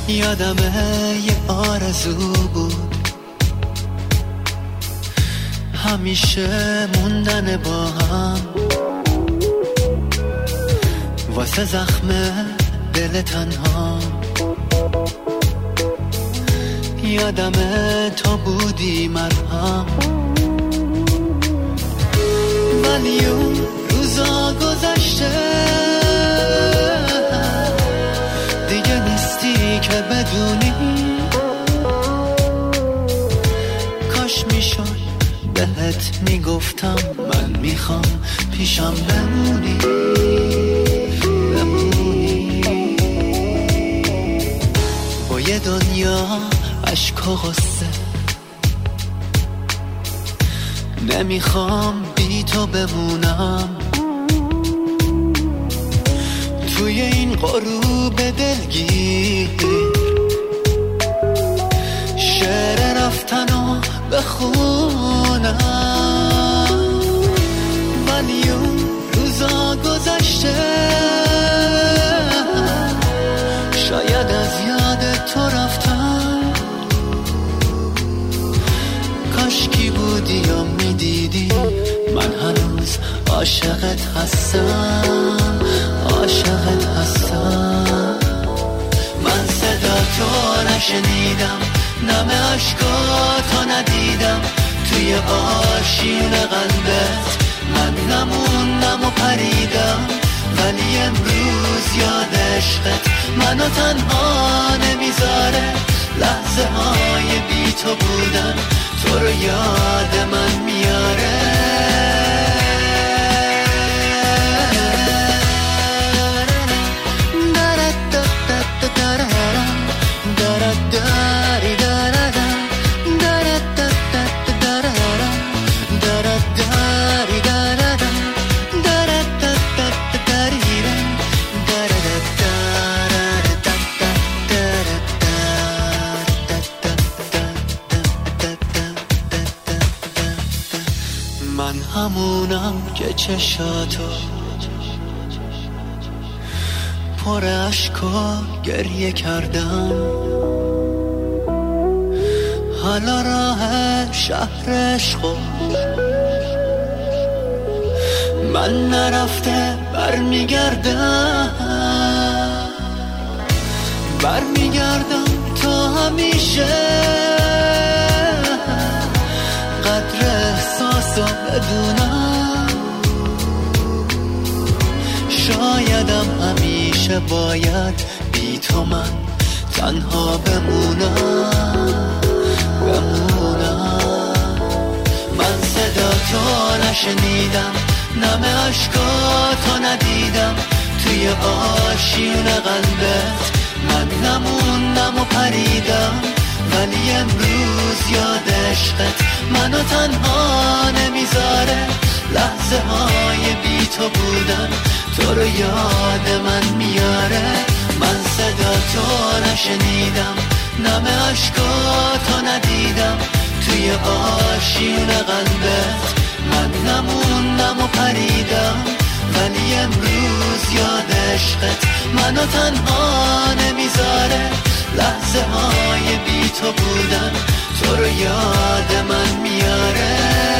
یادمه یه آرزو بود همیشه موندن با هم واسه زخم دل تنها. یادمه تو بودی مرهم ولی اون روزا گذشته دیگه نیستی که بدونی. کاش میشد بهت میگفتم من میخوام پیشم بمونی با یه دنیا عشق و غصه. نمیخوام بی تو بمونم توی این غروب دلگیر. شعر رفتنو بخونم ولی اون روزا گذشته شاید از یاد تو رفتم. کاشکی بودی یا میدیدی من هنوز عاشقت هستم عاشقت هستم. من صدا تو نشنیدم نم عشقاتو ندیدم توی آشیون قلبت من نموندم و پریدم ولی امروز یاد عشقت منو تنها نمیذاره. لحظه های بی تو بودن تو رو یاد من میاره. من همونم که چشاتو پر عشق و گریه کردم. حالا راه شهر عشقو من نرفته برمیگردم تا همیشه قدر احساسو بدونم. شایدم همیشه باید بی تو من تنها بمونم. من صدا تو نشنیدم نم عشقاتو ندیدم توی آشیون قلبت من نموندم و پریدم ولی امروز یاد عشقت منو تنها نمیذاره. لحظه های بی تو بودن تو رو یاد من میاره. من صدا تو نشنیدم نم عشقاتو ندیدم توی آشیون قلبت من نموندم و پریدم ولی امروز یاد عشقت منو تنها نمیذاره. لحظه های بی تو بودن تو رو یاد من میاره.